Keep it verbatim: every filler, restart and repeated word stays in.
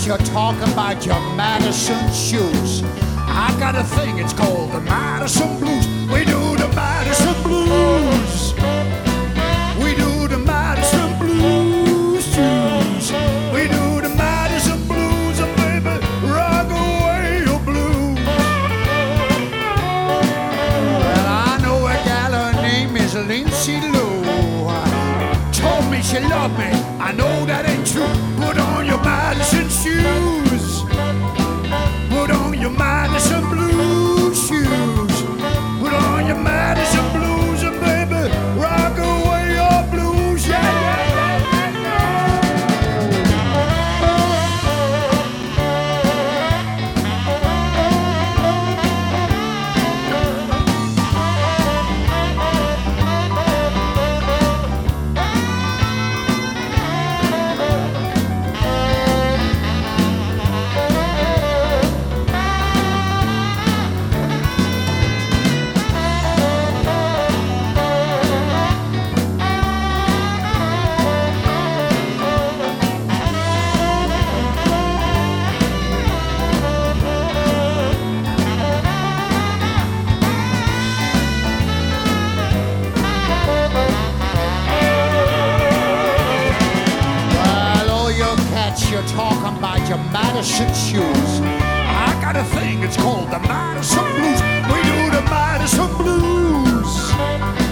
you're talking about your Madison shoes. I got a thing, it's called the Madison Blues. We do the Madison Blues. We do the Madison Blues shoes. We do the Madison Blues, and baby, rock away your blues. Well, I know a gal, her name is Lindsay Lou. Told me she loved me, I know that ain't true. Put on your Madison shoes. Put on your Madison Blues shoes. Put on your Madison Blues, and baby, rock away your blues. Yeah, yeah, yeah, you're talking about your Madison shoes. I got a thing, it's called the Madison Blues. We do the Madison Blues.